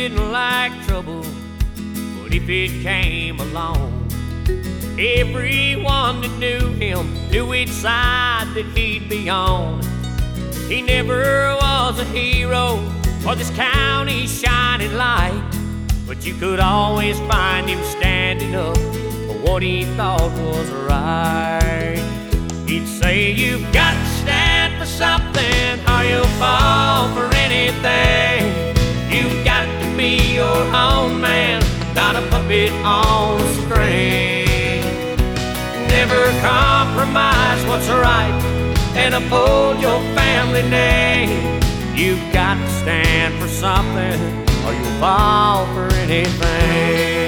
didn't like trouble, but if it came along, everyone that knew him knew which side that he'd be on. He never was a hero or this county's shining light, but you could always find him standing up for what he thought was right. He'd say, "You've got to stand for something or you'll fall for anything. You've got to be your own man, not a puppet on a string. Never compromise what's right and uphold your family name. You've got to stand for something or you'll fall for anything."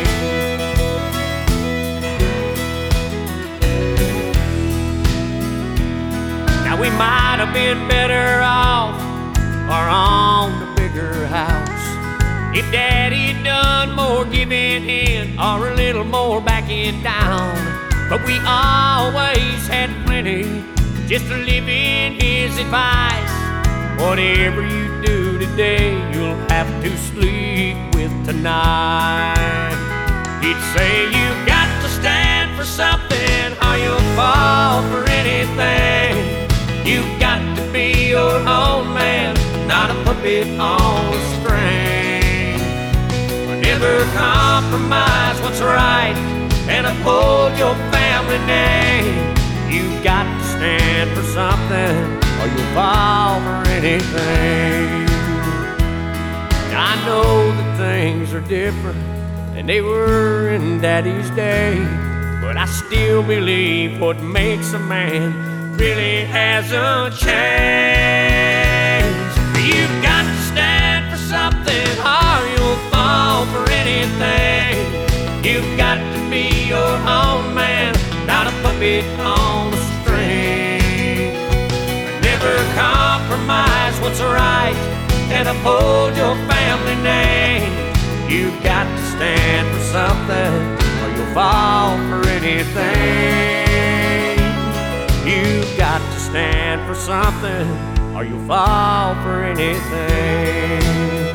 Now we might have been better off or on a bigger house if Daddy'd done more giving in or a little more backing down. But we always had plenty just to live in his advice. Whatever you do today, you'll have to sleep with tonight. He'd say, "You've got to stand for something or you'll fall for anything. You've got to be your own man, not a puppet on a string. Never compromise what's right and uphold your family name. You've got to stand for something or you'll fall for anything." I know that things are different than they were in Daddy's day, but I still believe what makes a man really hasn't changed. You've got to stand for something or you'll fall for anything. You've got to be your own man, not a puppet on a string. Never compromise what's right and uphold your family name. You've got to stand for something or you'll fall for anything. You've got to stand for something or you'll fall for anything.